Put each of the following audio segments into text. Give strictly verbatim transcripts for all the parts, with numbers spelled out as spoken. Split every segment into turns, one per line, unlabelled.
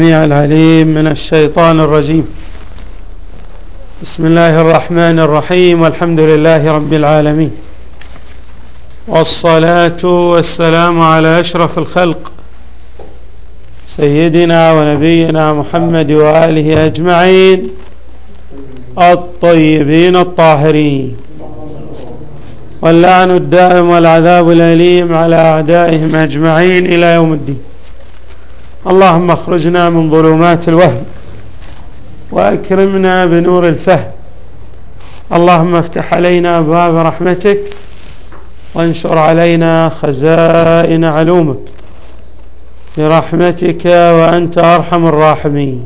السميع العليم من الشيطان الرجيم. بسم الله الرحمن الرحيم، والحمد لله رب العالمين، والصلاة والسلام على أشرف الخلق سيدنا ونبينا محمد وآله أجمعين الطيبين الطاهرين، واللعن الدائم والعذاب الأليم على أعدائهم أجمعين إلى يوم الدين. اللهم اخرجنا من ظلمات الوهم وأكرمنا بنور الفهم. اللهم افتح علينا أبواب رحمتك وانشر علينا خزائن علومك برحمتك وأنت أرحم الراحمين.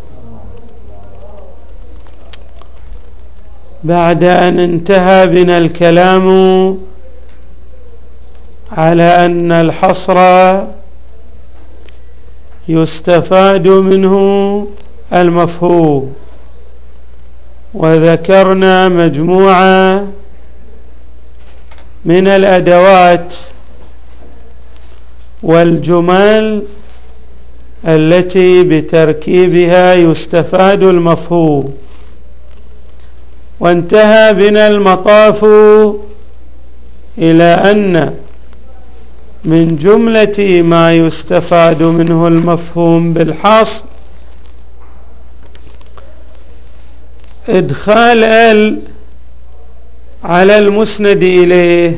بعد أن انتهى بنا الكلام على أن الحصر يستفاد منه المفهوم، وذكرنا مجموعة من الأدوات والجمل التي بتركيبها يستفاد المفهوم، وانتهى بنا المطاف إلى أن من جملة ما يستفاد منه المفهوم بالحصر إدخال ال على المسند إليه،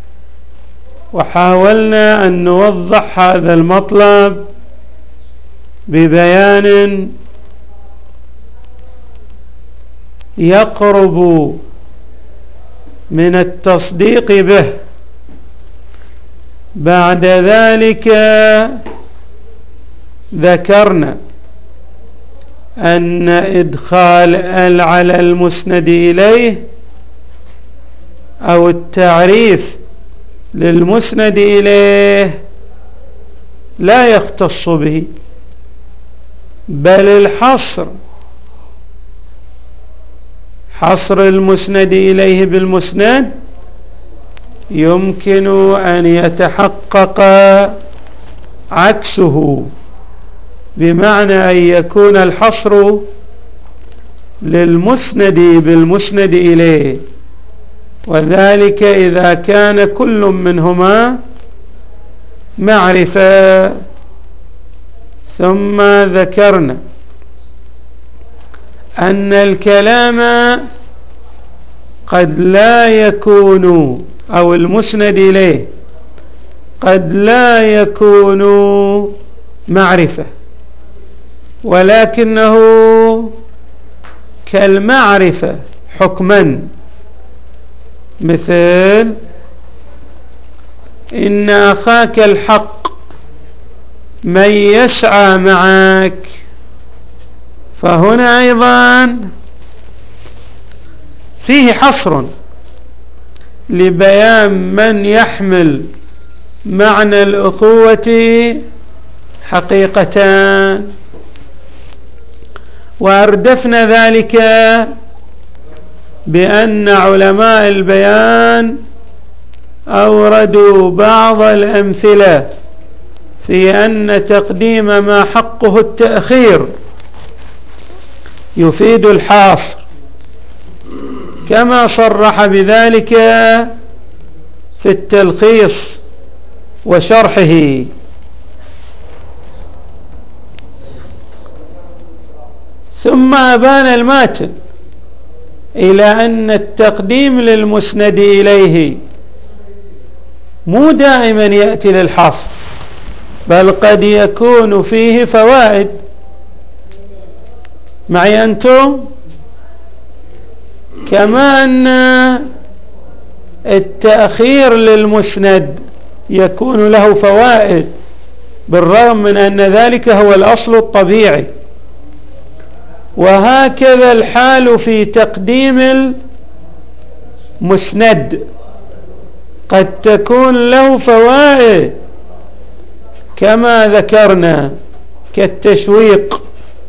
وحاولنا أن نوضح هذا المطلب ببيان يقرب من التصديق به. بعد ذلك ذكرنا أن إدخال ال على المسند إليه أو التعريف للمسند إليه لا يختص به، بل الحصر حصر المسند إليه بالمسند يمكن أن يتحقق عكسه، بمعنى أن يكون الحصر للمسند بالمسند إليه، وذلك إذا كان كل منهما معرفة. ثم ذكرنا أن الكلام قد لا يكون أو المسند إليه قد لا يكون معرفة، ولكنه كالمعرفة حكما، مثل إن أخاك الحق من يسعى معك، فهنا أيضا فيه حصر لبيان من يحمل معنى الأخوة حقيقتان، وأردفنا ذلك بأن علماء البيان أوردوا بعض الأمثلة في أن تقديم ما حقه التأخير يفيد الحاصر، كما صرح بذلك في التلخيص وشرحه. ثم أبان الماتن إلى أن التقديم للمسند إليه مو دائما يأتي للحصر، بل قد يكون فيه فوائد. معي أنتم؟ كما أن التأخير للمسند يكون له فوائد، بالرغم من أن ذلك هو الأصل الطبيعي، وهكذا الحال في تقديم المسند، قد تكون له فوائد كما ذكرنا كالتشويق.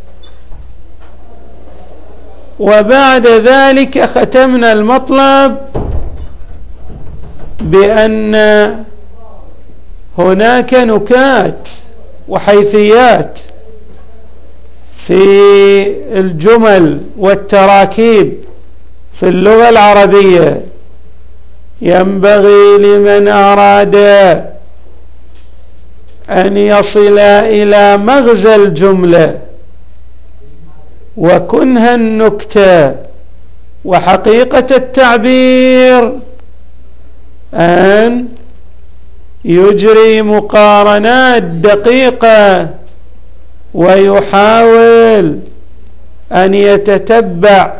وبعد ذلك ختمنا المطلب بأن هناك نكات وحيثيات في الجمل والتراكيب في اللغة العربية ينبغي لمن أراد أن يصل إلى مغزى الجملة وكنها النكتة وحقيقة التعبير أن يجري مقارنات دقيقة ويحاول أن يتتبع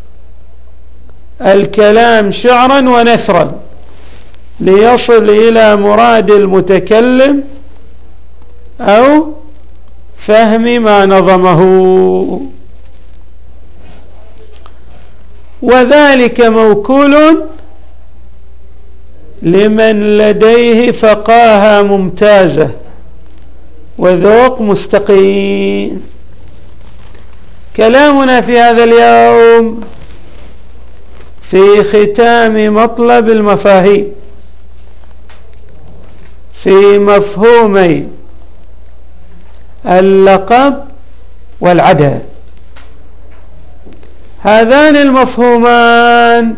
الكلام شعرا ونثرا ليصل إلى مراد المتكلم أو فهم ما نظمه، وذلك موكول لمن لديه فقاهة ممتازة وذوق مستقيم. كلامنا في هذا اليوم في ختام مطلب المفاهيم في مفهومي اللقب والعدد. هذان المفهومان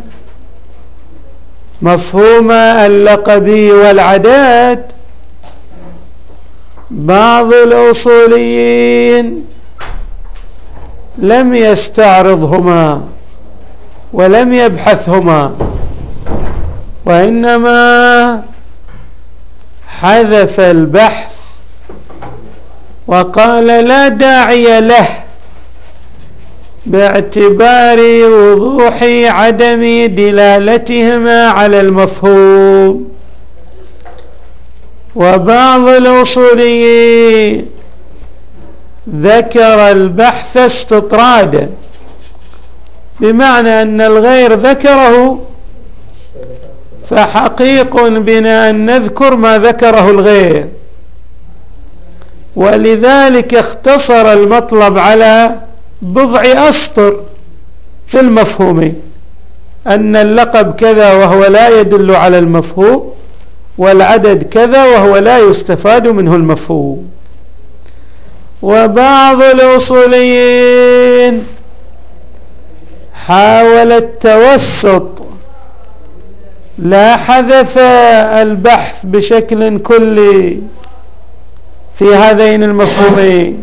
مفهوم اللقب والعدد بعض الأصوليين لم يستعرضهما ولم يبحثهما، وإنما حذف البحث وقال لا داعي له باعتبار وضوح عدم دلالتهما على المفهوم. وبعض الأصوليين ذكر البحث استطرادا، بمعنى أن الغير ذكره فحقيق بنا أن نذكر ما ذكره الغير، ولذلك اختصر المطلب على بضع أسطر في المفهومين، أن اللقب كذا وهو لا يدل على المفهوم، والعدد كذا وهو لا يستفاد منه المفهوم. وبعض الأصوليين حاول التوسط، لا حذف البحث بشكل كلي في هذين المفهومين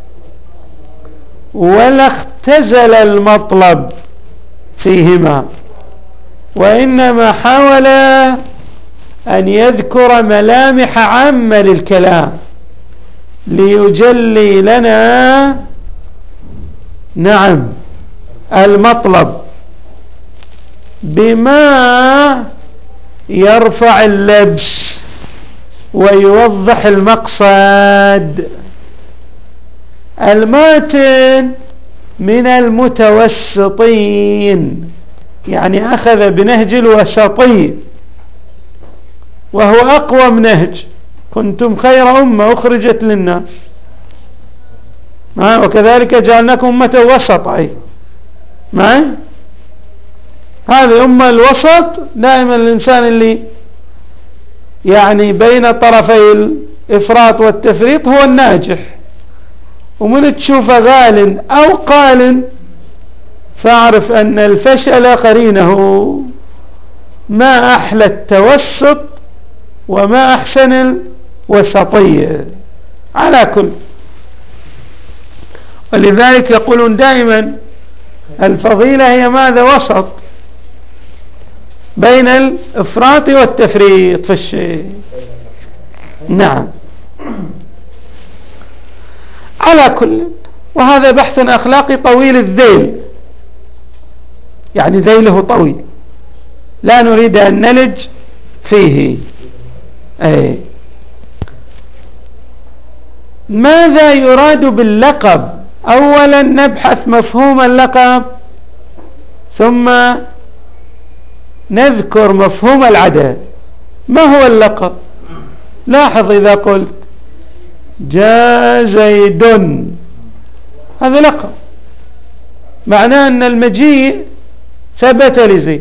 ولا اختزل المطلب فيهما، وإنما حاول أن يذكر ملامح عامة للكلام ليجلي لنا نعم المطلب بما يرفع اللبس ويوضح المقصد. الماتن من المتوسطين، يعني أخذ بنهج الوسطي وهو أقوم نهج، كنتم خير أمة أخرجت للناس وكذلك جعلناكم أمة وسطا. معي هذه أمة الوسط. دائما الإنسان اللي يعني بين طرفي الإفراط والتفريط هو الناجح، ومن تشوفه غال أو قال فاعرف أن الفشل قرينه. ما أحلى التوسط وما أحسن الوسطية على كل. ولذلك يقولون دائما الفضيلة هي ماذا؟ وسط بين الإفراط والتفريط في الشيء. نعم على كل. وهذا بحث أخلاقي طويل الذيل، يعني ذيله طويل، لا نريد أن نلج فيه. أي ماذا يراد باللقب؟ أولا نبحث مفهوم اللقب ثم نذكر مفهوم العدد. ما هو اللقب؟ لاحظ إذا قلت جاء زيد هذا لقب، معناه أن المجيء ثبت لزيد.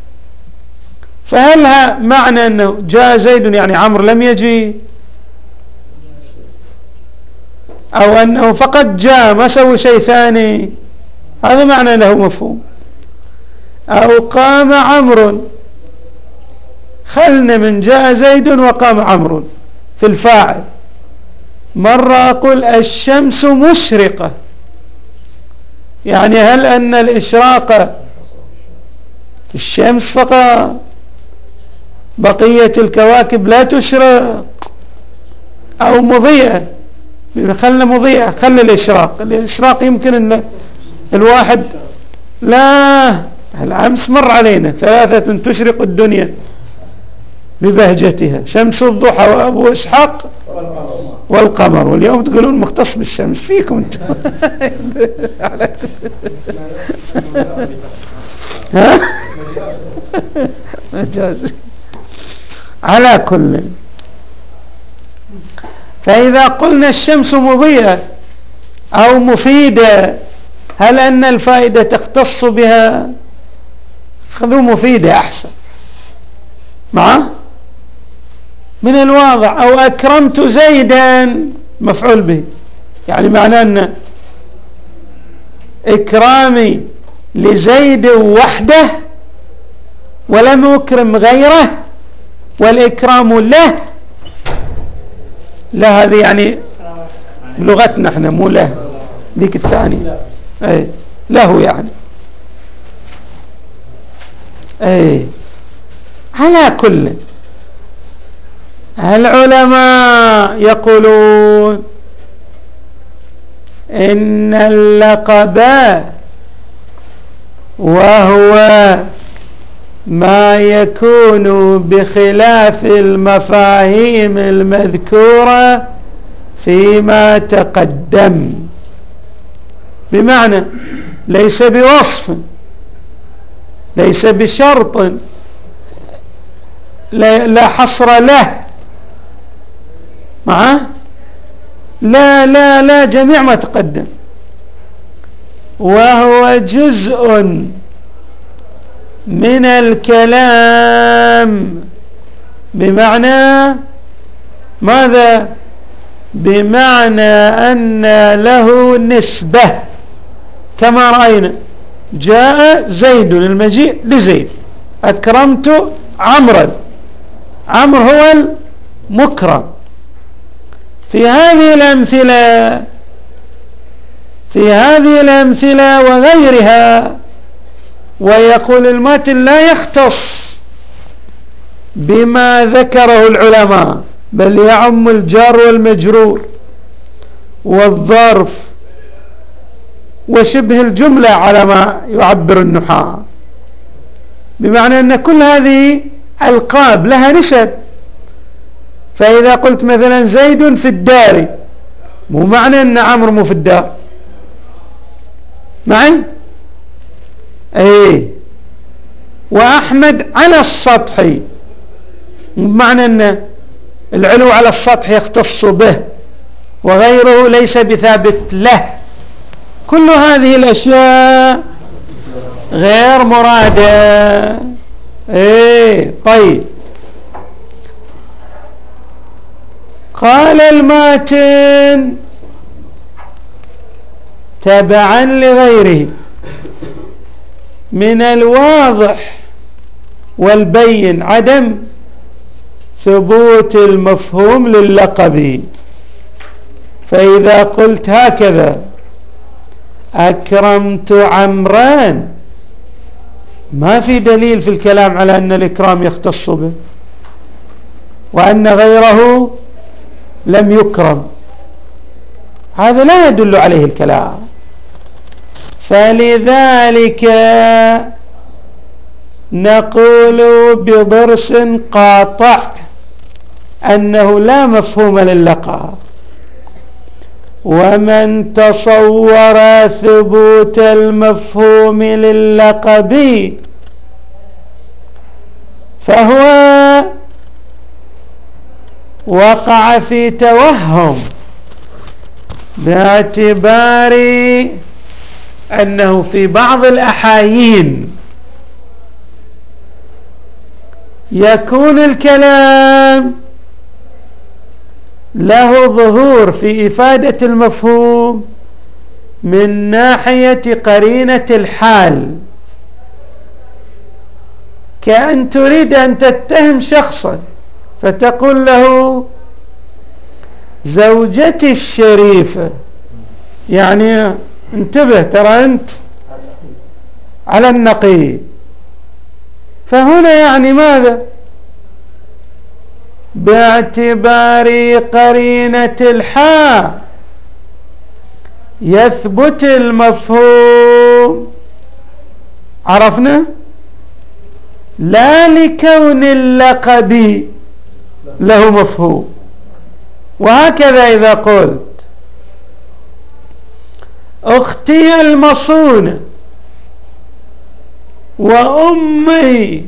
فهل معنى أنه جاء زيد يعني عمرو لم يجي، أو أنه فقط جاء ما سوى شيء ثاني، هذا معنى له مفهوم. أو قام عمرو، خلنا من جاء زيد وقام عمرو في الفاعل. مرة أقول الشمس مشرقة، يعني هل أن الإشراق الشمس فقط، بقية الكواكب لا تشرق؟ أو مضيئة، خلنا مضيئة، خلنا الإشراق. الإشراق يمكن أن الواحد لا، الأمس مر علينا ثلاثة تشرق الدنيا ببهجتها، شمس الضحى وأبو إسحاق والقمر، واليوم تقولون مختص بالشمس فيكم انتم. ها مجاز. على كل، فإذا قلنا الشمس مضيئة أو مفيدة، هل أن الفائدة تختص بها؟ خذوا مفيدة أحسن معه من الواضح. أو أكرمت زيدا مفعول به، يعني معناه أن إكرامي لزيد وحده ولم أكرم غيره، والإكرام له. لا هذه يعني بلغتنا احنا، مو له ديك الثانية، اي له يعني اي. على كل، العلماء يقولون إن اللقب وهو ما يكون بخلاف المفاهيم المذكورة فيما تقدم، بمعنى ليس بوصف، ليس بشرط، لا حصر له معه، لا لا لا جميع ما تقدم، وهو جزء من الكلام. بمعنى ماذا؟ بمعنى أن له نسبة، كما رأينا جاء زيد، المجيء لزيد، أكرمت عمرا، عمرو هو المكرم. في هذه الأمثلة في هذه الأمثلة وغيرها، ويقول الماتن لا يختص بما ذكره العلماء، بل يعم الجار والمجرور والظرف وشبه الجملة على ما يعبر النحاة، بمعنى أن كل هذه ألقاب لها نسب. فإذا قلت مثلا زيد في الدار، مو معنى أن عمرو مو في الدار معي، ايه. وأحمد على السطح، بمعنى أن العلو على السطح يختص به وغيره ليس بثابت له. كل هذه الأشياء غير مرادة. ايه طيب. قال الماتن تبعا لغيره، من الواضح والبين عدم ثبوت المفهوم لللقب. فإذا قلت هكذا أكرمت عمران، ما في دليل في الكلام على أن الإكرام يختص به وأن غيره لم يكرم، هذا لا يدل عليه الكلام. فلذلك نقول بضرس قاطع أنه لا مفهوم للقب. ومن تصور ثبوت المفهوم للقب فهو وقع في توهم، باعتبار أنه في بعض الأحايين يكون الكلام له ظهور في إفادة المفهوم من ناحية قرينة الحال، كأن تريد أن تتهم شخصا فتقول له زوجتي الشريفة، يعني انتبه ترى أنت على النقيض. فهنا يعني ماذا؟ باعتبار قرينة الحال يثبت المفهوم، عرفنا؟ لا لكون اللقب له مفهوم. وهكذا إذا قلت أختي المصونة وأمي،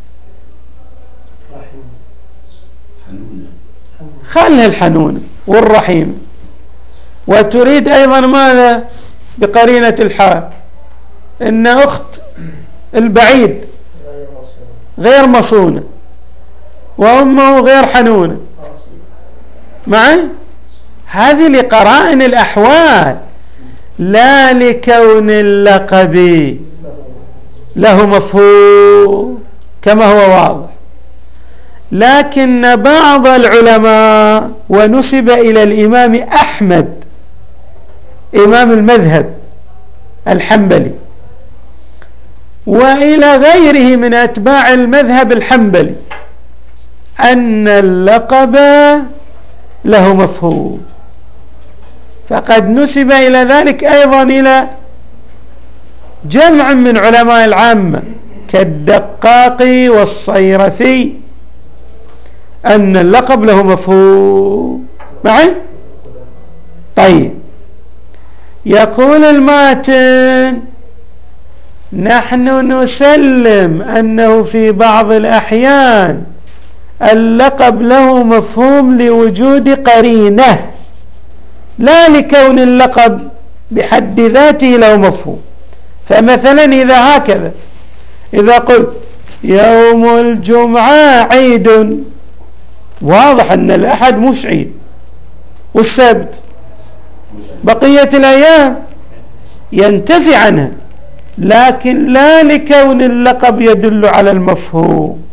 خلها الحنونة والرحيم، وتريد أيضا ماذا؟ بقرينة الحال إن أخت البعيد غير مصونة وأمه غير حنونة معي. هذه لقرائن الأحوال لا لكون اللقب له مفهوم كما هو واضح. لكن بعض العلماء، ونسب إلى الإمام أحمد إمام المذهب الحنبلي وإلى غيره من أتباع المذهب الحنبلي، أن اللقب له مفهوم. فقد نسب إلى ذلك أيضا إلى جمع من علماء العامة كالدقاق والصيرفي أن اللقب له مفهوم معي. طيب، يقول الماتن نحن نسلم أنه في بعض الأحيان اللقب له مفهوم لوجود قرينة، لا لكون اللقب بحد ذاته له مفهوم. فمثلا إذا هكذا، إذا قلت يوم الجمعة عيد، واضح أن الأحد مش عيد، والسبت بقية الأيام ينتفي عنها، لكن لا لكون اللقب يدل على المفهوم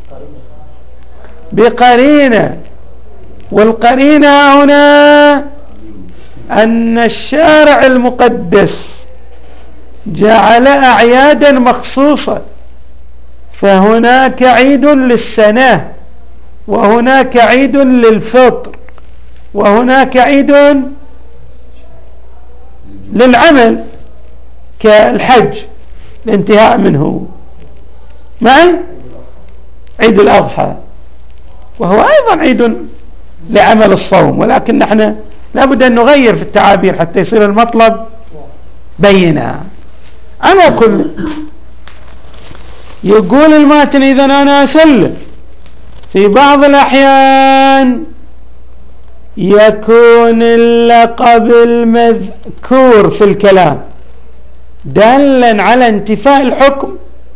بقرينة. والقرينة هنا أن الشارع المقدس جعل أعيادا مخصوصة، فهناك عيد للسنة، وهناك عيد للفطر، وهناك عيد للعمل كالحج الانتهاء منه، معي عيد الأضحى، وهو أيضا عيد لعمل الصوم. ولكن نحن لابد أن نغير في التعابير حتى يصير المطلب بينا. أنا أقول يقول الماتن إذن أنا أسلم في بعض الأحيان يكون اللقب المذكور في الكلام دالا على انتفاء الحكم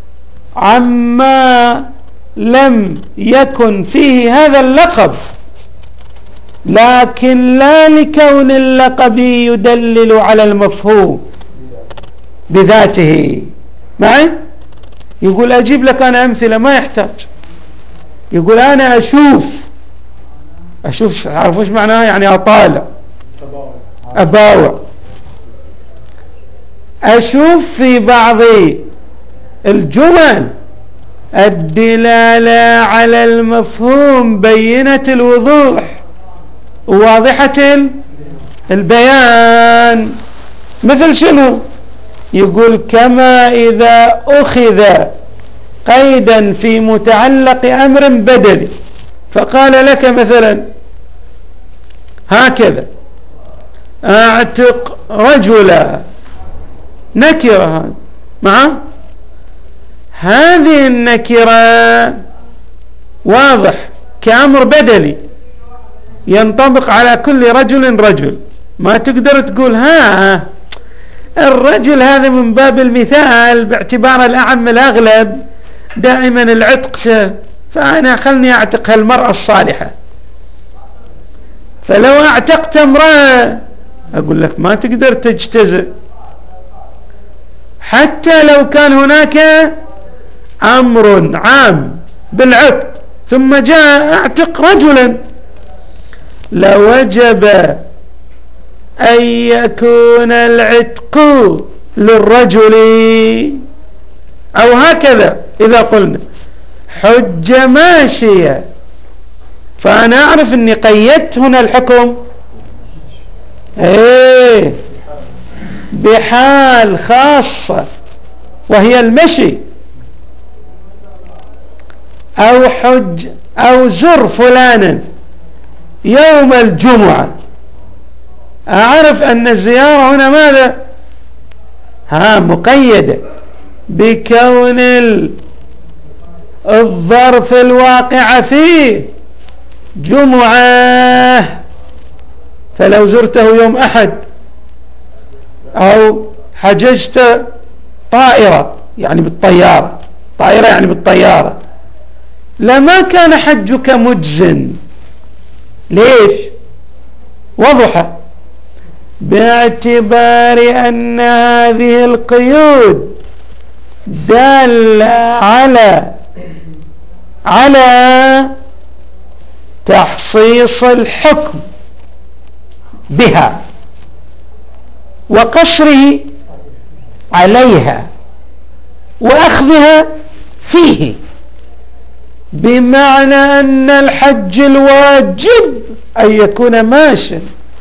عما لم يكن فيه هذا اللقب، لكن لا لكون اللقب يدلل على المفهوم بذاته. معي؟ يقول أجيب لك أنا أمثلة ما يحتاج. يقول أنا أشوف أشوف عارف وش معناها؟ يعني أطالع، أباوع. أشوف في بعض الجمل الدلالة على المفهوم بينة الوضوح واضحة البيان. مثل شنو؟ يقول كما إذا أخذ قيدا في متعلق أمر بدلي فقال لك مثلا هكذا أعتق رجلا، نكرة مع هذه النكرة واضح كأمر بدلي ينطبق على كل رجل رجل، ما تقدر تقول ها الرجل هذا من باب المثال باعتبار الأعم الأغلب دائما العتق، فأنا خلني أعتق المرأة الصالحة. فلو اعتقت امرأة اقول لك ما تقدر تجتزئ، حتى لو كان هناك امر عام بالعتق ثم جاء اعتق رجلا، لوجب ان يكون العتق للرجل. او هكذا اذا قلنا حجة ماشية، فانا اعرف اني قيدت هنا الحكم ايه بحال خاصة وهي المشي، او حج او زر فلانا يوم الجمعة، اعرف ان الزيارة هنا ماذا؟ ها مقيدة بكون الظرف الواقع فيه جمعة. فلو زرته يوم أحد أو حججت طائرة يعني بالطيارة، طائرة يعني بالطيارة، لما كان حجك مجزن. ليش؟ وضح باعتبار أن هذه القيود دالة على على تحصيص الحكم بها وقصره عليها وأخذها فيه، بمعنى أن الحج الواجب أن يكون ماشا،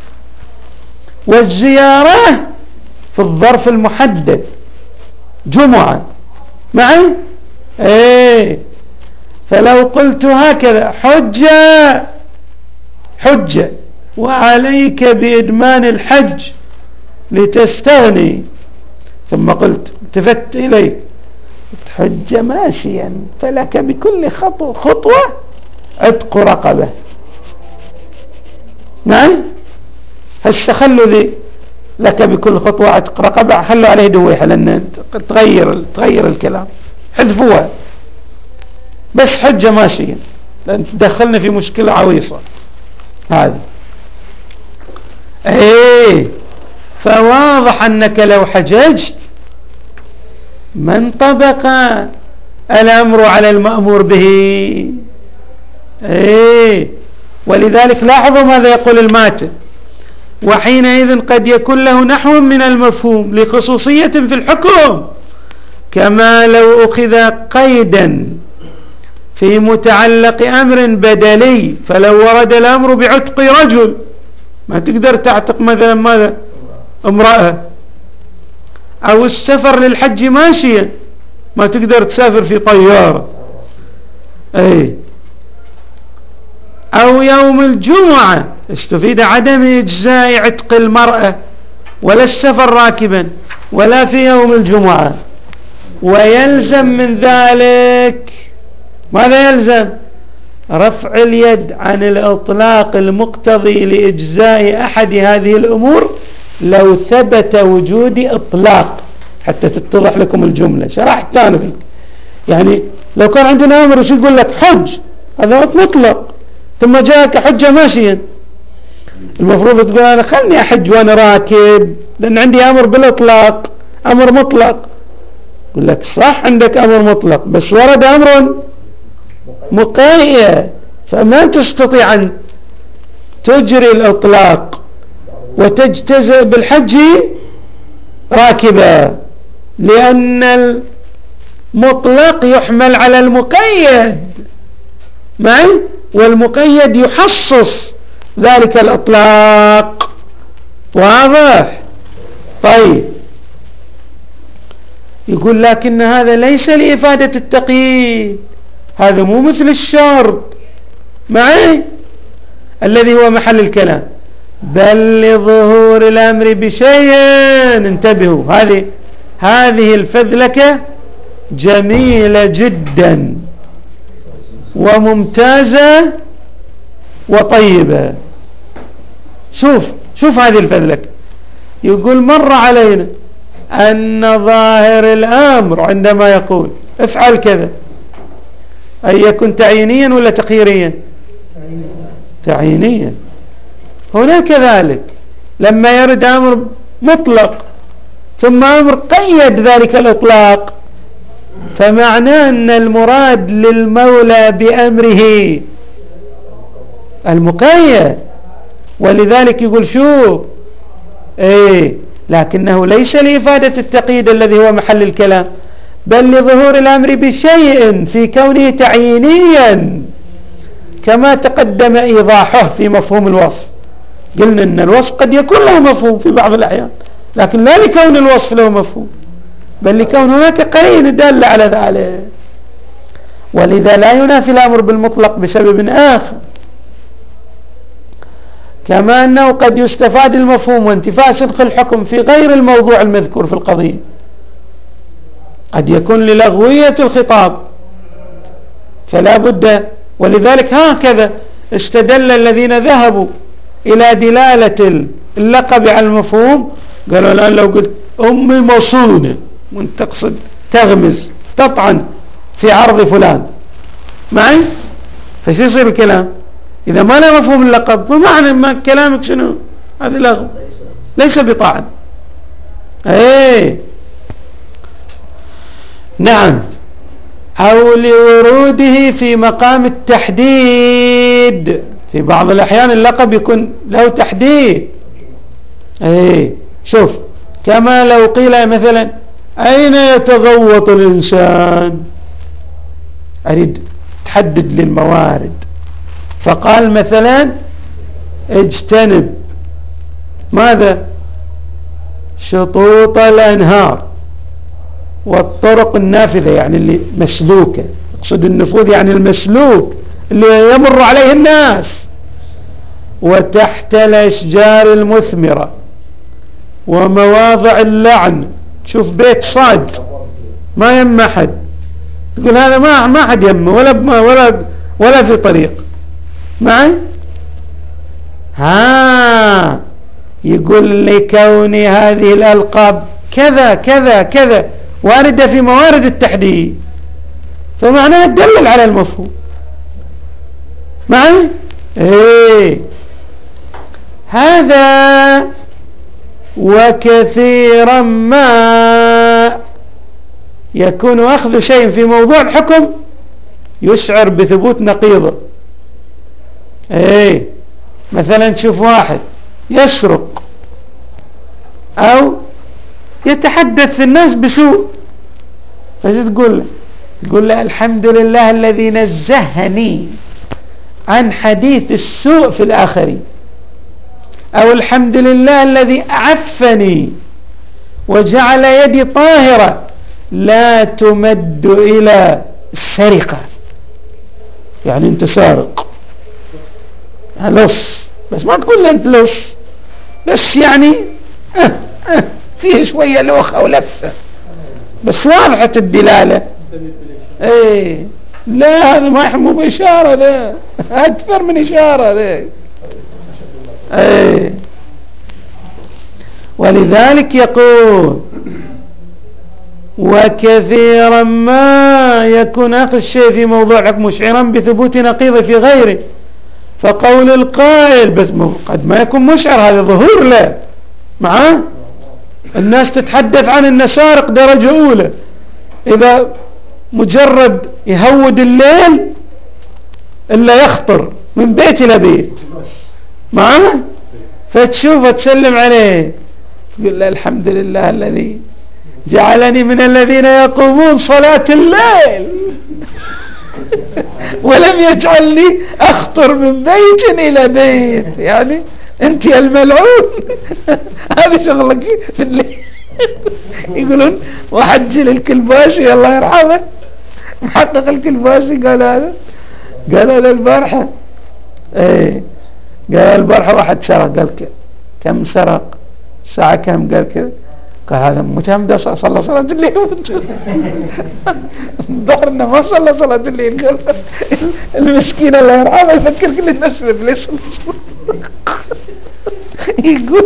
والزيارة في الظرف المحدد جمعة معي ايه. فلو قلت هكذا حجة حجة وعليك بإدمان الحج لتستغني، ثم قلت التفت إليك حجة ماشيا فلك بكل خطوة خطوة عتق رقبة. نعم هسه ذي لك بكل خطوة عتق رقبة، خلوا عليه دويحة لأن تغير تغير الكلام، حذفوها بس حجة ماشية لأن تدخلنا في مشكلة عويصة هذه ايه. فواضح أنك لو حججت ما انطبق الأمر على المأمور به ايه. ولذلك لاحظوا ماذا يقول الماتن: وحينئذ قد يكون له نحو من المفهوم لخصوصية في الحكم، كما لو أخذ قيدا في متعلق أمر بدلي، فلو ورد الأمر بعتق رجل ما تقدر تعتق مثلا ماذا امرأة، أو السفر للحج ماشيا ما تقدر تسافر في طيارة أي، أو يوم الجمعة استفيد عدم إجزاء عتق المرأة ولا السفر راكبا ولا في يوم الجمعة. ويلزم من ذلك ماذا يلزم؟ رفع اليد عن الإطلاق المقتضي لإجزاء أحد هذه الأمور لو ثبت وجود إطلاق، حتى تتضح لكم الجملة. شرحت تاني يعني لو كان عندنا أمر وش يقول لك حج، هذا مطلق، ثم جاءك حجة ماشيا، المفروض تقول أنا خلني أحج وأنا راكب لأن عندي أمر بالإطلاق، أمر مطلق. يقول لك صح عندك أمر مطلق بس ورد أمر مقيد، فما تستطيع أن تجري الإطلاق وتجتزئ بالحج راكبا، لأن المطلق يحمل على المقيد معي، والمقيد يحصص ذلك الإطلاق. واضح؟ طيب يقول لكن هذا ليس لإفادة التقييد، هذا مو مثل الشرط معي الذي هو محل الكلام، بل لظهور الأمر بشيء. انتبهوا، هذه هذه الفذلكة جميلة جدا وممتازة وطيبة. شوف شوف هذه الفذلكة، يقول مر علينا أن ظاهر الأمر عندما يقول افعل كذا أن يكون تعيينيا ولا تقييريا؟ تعيينيا. هنا كذلك لما يرد أمر مطلق ثم أمر قيد ذلك الإطلاق، فمعناه أن المراد للمولى بأمره المقيد، ولذلك يقول شو إيه لكنه ليس لإفادة التقييد الذي هو محل الكلام، بل لظهور الأمر بشيء في كونه تعيينيا كما تقدم إيضاحه في مفهوم الوصف. قلنا أن الوصف قد يكون له مفهوم في بعض الأحيان، لكن لا لكون الوصف له مفهوم، بل لكون هناك قرين دال على ذلك، ولذا لا ينافي الأمر بالمطلق بسبب آخر. كما أنه قد يستفاد المفهوم وانتفاء سنخ الحكم في غير الموضوع المذكور في القضية، قد يكون للغوية الخطاب فلا بد. ولذلك هكذا استدل الذين ذهبوا إلى دلالة اللقب على المفهوم، قالوا الآن لو قلت أمي مصونة وانت تقصد تغمز تطعن في عرض فلان معي، فش يصير الكلام؟ إذا ما له مفهوم اللقب فمعنى ما كلامك شنو؟ هذا لغو ليس بطعن. ايه نعم. أو لوروده في مقام التحديد، في بعض الأحيان اللقب يكون له تحديد. ايه شوف، كما لو قيل مثلا أين يتغوط الإنسان، أريد تحدد للموارد، فقال مثلا اجتنب ماذا؟ شطوط الأنهار والطرق النافذة، يعني اللي مسلوكة، اقصد النفوذ يعني المسلوك اللي يمر عليه الناس، وتحت الأشجار المثمرة ومواضع اللعن. تشوف بيت صاد ما يم أحد، تقول هذا ما ما حد يمه ولا ولا ولا في طريق معي. ها يقول لكون هذه الألقاب كذا كذا كذا واردة في موارد التحديد، فمعناها تدلل على المفهوم معي. ايه هذا وكثيرا ما يكون أخذ شيء في موضوع الحكم يشعر بثبوت نقيضه. ايه مثلا تشوف واحد يسرق او يتحدث في الناس بسوء، فايش تقول له؟ تقول له الحمد لله الذي نزهني عن حديث السوء في الآخرين، او الحمد لله الذي أعفني وجعل يدي طاهرة لا تمد إلى السرقة. يعني انت سارق لص، بس ما تقول له انت لص، بس يعني اه اه فيه شوية لوخة ولفة، بس واضحة الدلالة. ايه لا هذا ما يحمو بإشارة، ذا أكثر من إشارة ذا. ايه ولذلك يقول وكثيرا ما يكون أخذ الشيء في موضوع حكم مشعرا بثبوت نقيضه في غيره، فقول القائل بس قد ما يكون مشعر، هذا ظهور له معاه. الناس تتحدث عن النسارق درجة أولى، إذا مجرد يهود الليل إلا يخطر من بيت إلى بيت معاه، فتشوفه تسلم عليه تقول له الحمد لله الذي جعلني من الذين يقومون صلاة الليل ولم يجعلني أخطر من بيت إلى بيت. يعني أنت يا الملعون هذا شغلك في الليل. يقولون واحد جيل الكلباشي الله يرحمه محقق الكلباشي قال هذا، قال له البارحة ايه قال البارحة واحد سرق، قال كم سرق الساعة كم، قال كذا، قال هذا متهم صلى صلاة الليل ظهرنا ما صلى صلاة الليل. قال المسكين الله يرحمه يفكر كل الناس في ابليس. يقول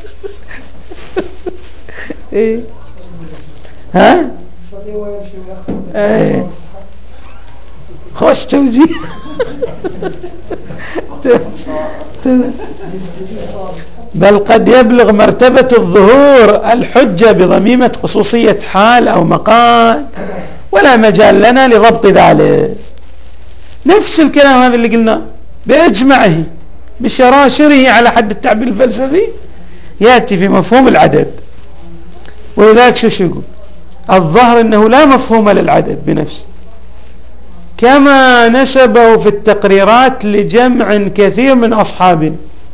ايه ها ايه خوش توجيه. بل قد يبلغ مرتبة الظهور الحجة بضميمة خصوصية حال أو مقال، ولا مجال لنا لضبط ذلك. نفس الكلام هذا اللي قلنا بأجمعه بشراشره على حد التعبير الفلسفي يأتي في مفهوم العدد. ولذلك شو يقول؟ الظاهر أنه لا مفهوم للعدد بنفسه، كما نسبه في التقريرات لجمع كثير من أصحابنا،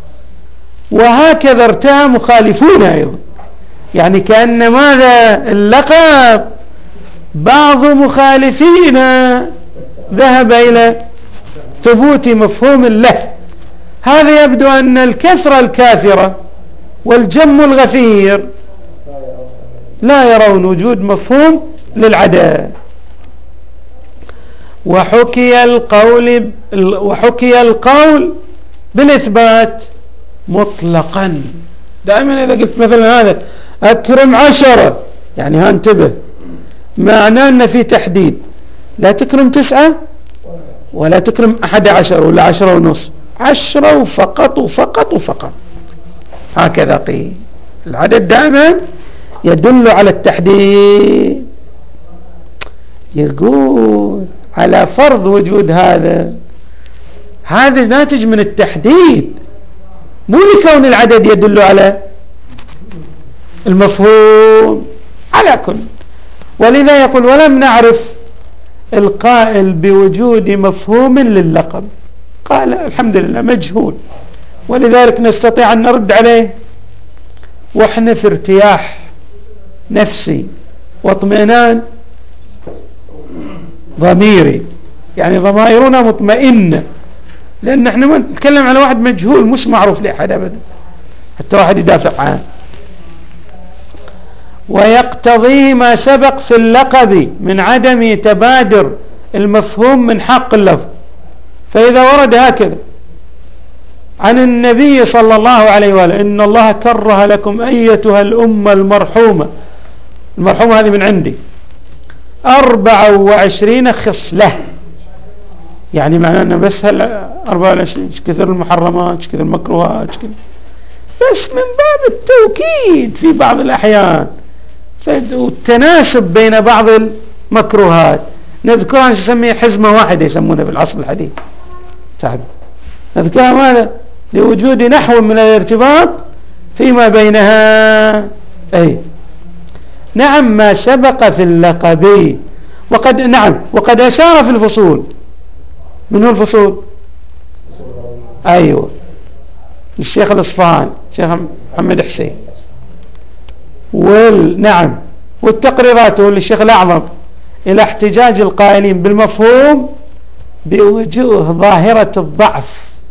وهكذا ارتأى مخالفون أيضا. يعني كأن ماذا اللقب بعض مخالفين ذهب إلى ثبوت مفهوم له. هذا يبدو أن الكثرة الكافرة والجم الغفير لا يرون وجود مفهوم للعدد. وحكي القول وحكي القول بالإثبات مطلقا. دائما إذا قلت مثلا هذا أكرم عشرة، يعني ها انتبه، معناه أن في تحديد، لا تكرم تسعة ولا تكرم أحد عشر ولا عشرة ونص، عشرة وفقط وفقط وفقط، هكذا قيل. العدد دائما يدل على التحديد. يقول على فرض وجود هذا، هذا ناتج من التحديد، مو لكون العدد يدل على المفهوم على كل. ولذا يقول ولم نعرف القائل بوجود مفهوم لللقب، قال الحمد لله مجهول، ولذلك نستطيع أن نرد عليه وإحنا في ارتياح نفسي واطمئنان ضميري، يعني ضمائرنا مطمئنة، لأن احنا ما نتكلم على واحد مجهول مش معروف لأحد أبدا حتى واحد يدافع عنه. ويقتضي ما سبق في اللقب من عدم تبادر المفهوم من حق اللفظ. فإذا ورد هكذا عن النبي صلى الله عليه وآله إن الله كره لكم أيتها الأمة المرحومة، المرحومة هذه من عندي، أربعة وعشرين خصلة، يعني معناه أنه بس هلا أربعة وعشرين كثر المحرمات كثر المكروهات كثر، بس من باب التوكيد في بعض الأحيان والتناسب بين بعض المكروهات نذكرها نسميها حزمة واحدة يسمونها في العصر الحديث، نذكرها ماذا؟ لوجود نحو من الارتباط فيما بينها. أي نعم ما سبق في اللقب، وقد نعم وقد أشار في الفصول. من هو الفصول؟ أيوة الشيخ الإصفهاني الشيخ محمد حسين، والنعم والتقريرات للشيخ الأعظم إلى احتجاج القائلين بالمفهوم بوجوه ظاهرة الضعف،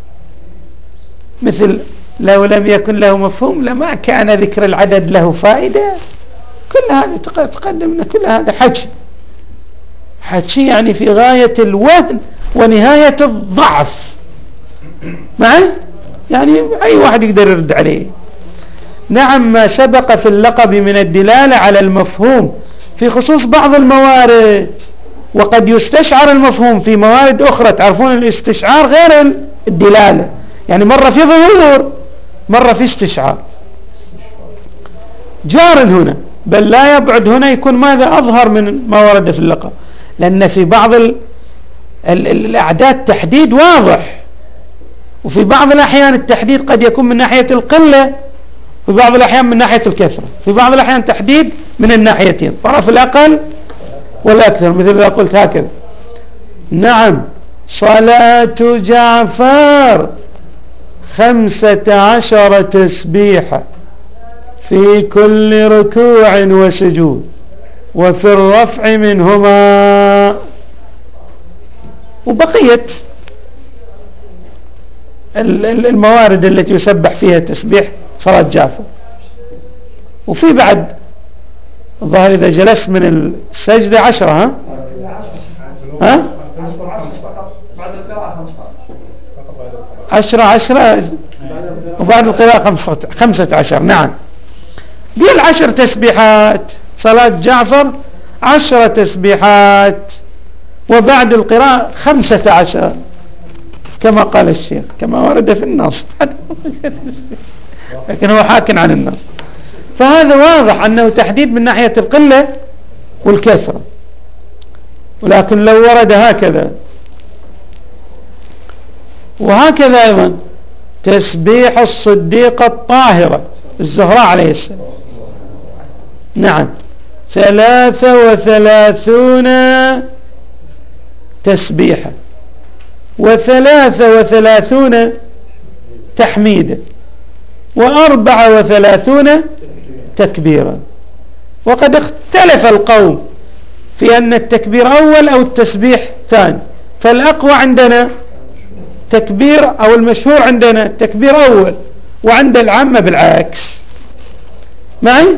مثل لو لم يكن له مفهوم لما كان ذكر العدد له فائدة. كل هذا تقدمنا، كل هذا حكي حكي يعني في غاية الوهن ونهاية الضعف، معي يعني أي واحد يقدر يرد عليه. نعم ما سبق في اللقب من الدلالة على المفهوم في خصوص بعض الموارد، وقد يستشعر المفهوم في موارد أخرى. تعرفون الاستشعار غير الدلالة، يعني مرة في ظهور مرة في استشعار. جار هنا، بل لا يبعد هنا يكون ماذا أظهر من ما ورد في اللقب، لأن في بعض ال ال الأعداد تحديد واضح، وفي بعض الأحيان التحديد قد يكون من ناحية القلة، في بعض الأحيان من ناحية الكثرة، في بعض الأحيان تحديد من الناحيتين، طرف الأقل والأكثر. مثل إذا قلت هكذا نعم صلاة جعفر خمسة عشر تسبيحة في كل ركوع وسجود وفي الرفع منهما، وبقية الموارد التي يسبح فيها تسبيح صلاة جعفر. وفي بعد الظاهر إذا جلست من السجدة عشرة، ها ها عشرة عشرة وبعد القراءة خمسة, خمسة عشر. نعم دي العشر تسبيحات صلاة جعفر، عشرة تسبيحات وبعد القراءة خمسة عشر كما قال الشيخ، كما ورد في النص لكن هو حاكٍ عن النص. فهذا واضح أنه تحديد من ناحية القلة والكثرة. ولكن لو ورد هكذا وهكذا أيضا تسبيح الصديقة الطاهرة الزهراء عليه السلام، نعم، ثلاثة وثلاثون تسبيحة وثلاثة وثلاثون تحميدا وأربعة وثلاثون تكبيرا. وقد اختلف القوم في أن التكبير أول أو التسبيح ثاني، فالأقوى عندنا تكبير، أو المشهور عندنا التكبير أول، وعند العامة بالعكس. معي؟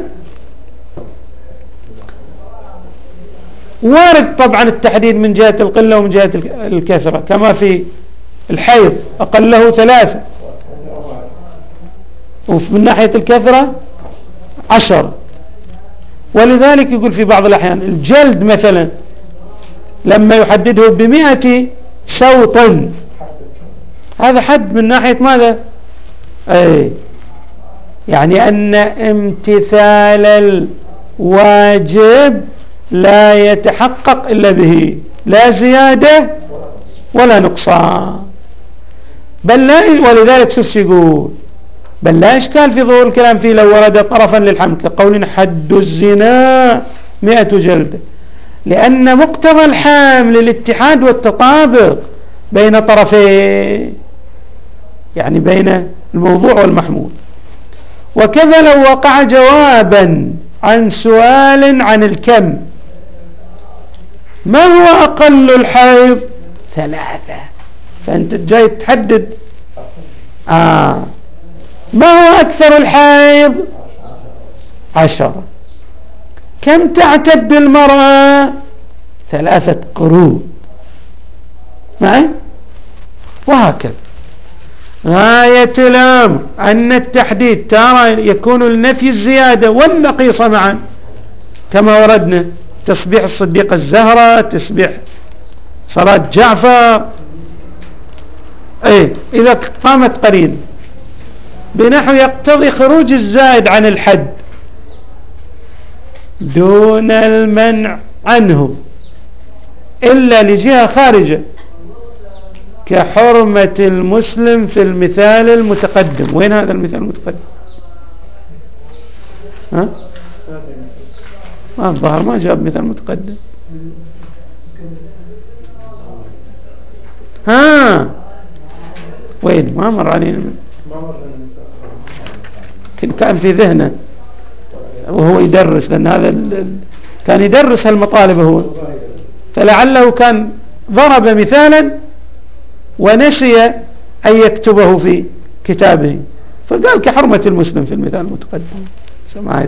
وارد طبعا التحديد من جهة القلة ومن جهة الكثرة، كما في الحيض أقله ثلاثة، ومن ناحية الكثرة عشر. ولذلك يقول في بعض الأحيان الجلد مثلا لما يحدده بمئة صوت، هذا حد من ناحية ماذا؟ أي يعني أن امتثال الواجب لا يتحقق إلا به، لا زيادة ولا نقصان. بل لا، ولذلك شوف يقول بل لا إشكال في ظهور الكلام فيه لو ورد طرفا للحمد كقول حد الزنا مئة جلدة، لأن مقتضى الحمل الاتحاد والتطابق بين طرفين، يعني بين الموضوع والمحمول. وكذا لو وقع جوابا عن سؤال عن الكم، ما هو أقل الحيض؟ ثلاثة، فأنت جاي تحدد آه ما هو أكثر الحيض؟ عشرة. كم تعتد المرأة؟ ثلاثة قرون. معي؟ وهكذا. غاية الأمر أن التحديد ترى يكون النفي الزيادة والنقيصة معا، كما وردنا تسبيح الصديقة الزهراء، تسبيح صلاة جعفر، أي إذا قامت قرين بنحو يقتضي خروج الزائد عن الحد دون المنع عنه إلا لجهة خارجة، كحرمة المسلم في المثال المتقدم. وين هذا المثال المتقدم؟ ها؟ ما الظاهر ما جاب مثال متقدم. ها وين؟ ما مر علينا، كان في ذهنه وهو يدرس، لأن هذا كان يدرس هالمطالب هو، فلعله كان ضرب مثالا ونسي أن يكتبه في كتابه، فقال كحرمة المسلم في المثال المتقدم. سمعت؟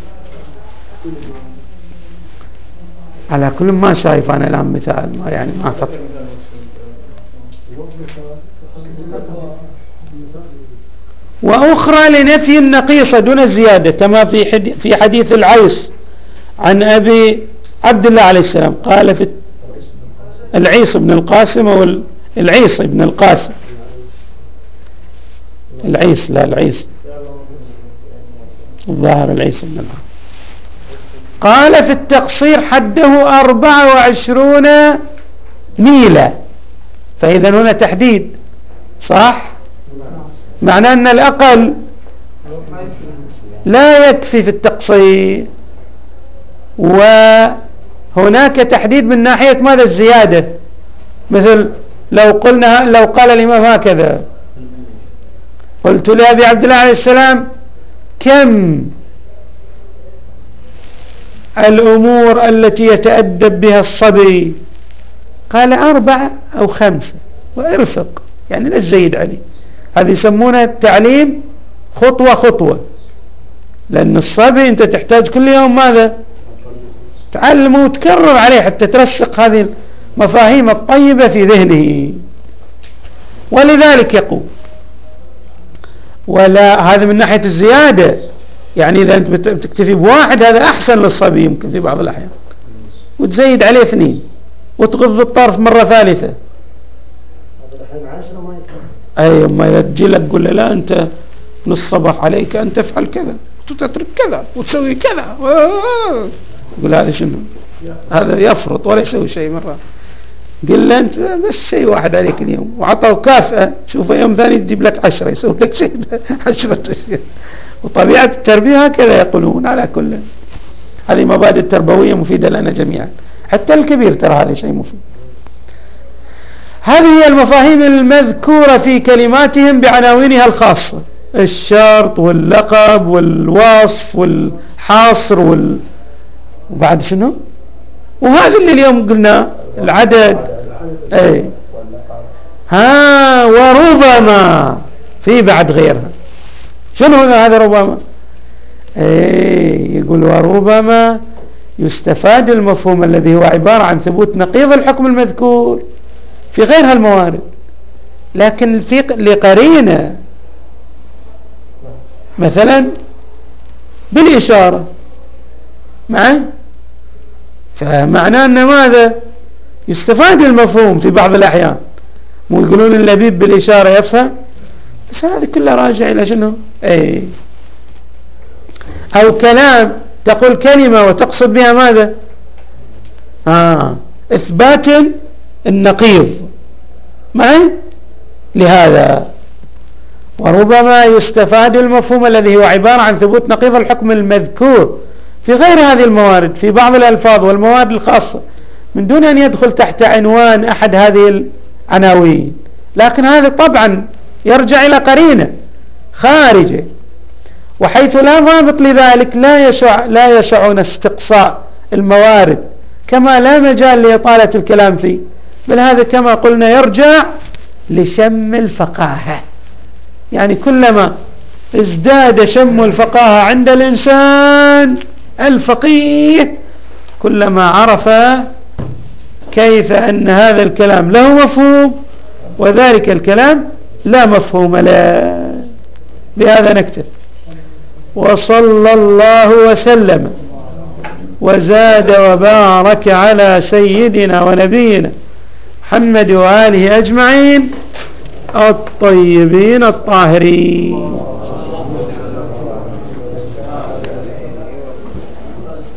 على كل ما شايف أنا الآن مثال ما يعني ما خطر. وأخرى لنفي النقيصة دون الزيادة، كما في في حديث العيس عن أبي عبد الله عليه السلام قال في العيس بن القاسم أو العيس بن القاسم العيس لا العيس الظاهر العيس بن القاسم قال في التقصير حده أربعة وعشرون ميلا. فإذا هنا تحديد صح، معناه أن الأقل لا يكفي في التقصير، وهناك تحديد من ناحية ماذا؟ الزيادة. مثل لو قلنا لو قال الإمام هكذا قلت لأبي عبد الله عليه السلام كم الأمور التي يتأدب بها الصبي؟ قال أربعة أو خمسة، وارفق يعني لا تزيد عليه. هذه يسمونها التعليم خطوة خطوة، لأن الصبي أنت تحتاج كل يوم ماذا؟ تعلمه وتكرر عليه حتى ترسخ هذه المفاهيم الطيبة في ذهنه. ولذلك يقول ولا هذا من ناحية الزيادة، يعني إذا أنت بتكتفي بواحد هذا أحسن للصبي يمكن في بعض الأحيان، وتزيد عليه اثنين وتغض الطرف مرة ثالثة. أي ما يجي لك تقول له لا أنت نص صباح عليك أن تفعل كذا وتترك كذا وتسوي كذا، يقول هذا شنو؟ هذا يفرط ولا يسوي شيء مرة. قل له أنت بس شيء واحد عليك اليوم، وعطوا كافأة، شوف يوم ثاني تجيب لك عشرة، يسوي لك شيء عشرة أشياء. وطبيعة التربية هكذا يقولون. على كل هذه مبادئ تربوية مفيدة لنا جميعا، حتى الكبير ترى هذا شيء مفيد. هذه هي المفاهيم المذكورة في كلماتهم بعناوينها الخاصة: الشرط واللقب والوصف والحصر وال... وبعد شنو؟ وهذا اللي اليوم قلنا العدد. اي ها وربما في بعد غيرها. شنو هذا ربما؟ اي يقول وربما يستفاد المفهوم الذي هو عبارة عن ثبوت نقيض الحكم المذكور في غير هالموارد، لكن في لقرينة، مثلا بالإشارة معه، فمعناه أن ماذا يستفاد المفهوم في بعض الأحيان. مو يقولون اللبيب بالإشارة يفهم، بس هذا كله راجع إلى شنو؟ أي أو كلام تقول كلمة وتقصد بها ماذا؟ آه إثبات النقيض معي. لهذا وربما يستفاد المفهوم الذي هو عبارة عن ثبوت نقيض الحكم المذكور في غير هذه الموارد في بعض الألفاظ والمواد الخاصة، من دون أن يدخل تحت عنوان أحد هذه العناوين، لكن هذا طبعا يرجع إلى قرينة خارجة، وحيث لا ضابط لذلك لا يشع لا يشعون استقصاء الموارد، كما لا مجال لإطالة الكلام فيه، بل هذا كما قلنا يرجع لشم الفقاهة. يعني كلما ازداد شم الفقاهة عند الإنسان الفقيه كلما عرف كيف أن هذا الكلام له مفهوم وذلك الكلام لا مفهوم له. بهذا نكتب. وصلى الله وسلم وزاد وبارك على سيدنا ونبينا محمد وآله أجمعين الطيبين الطاهرين.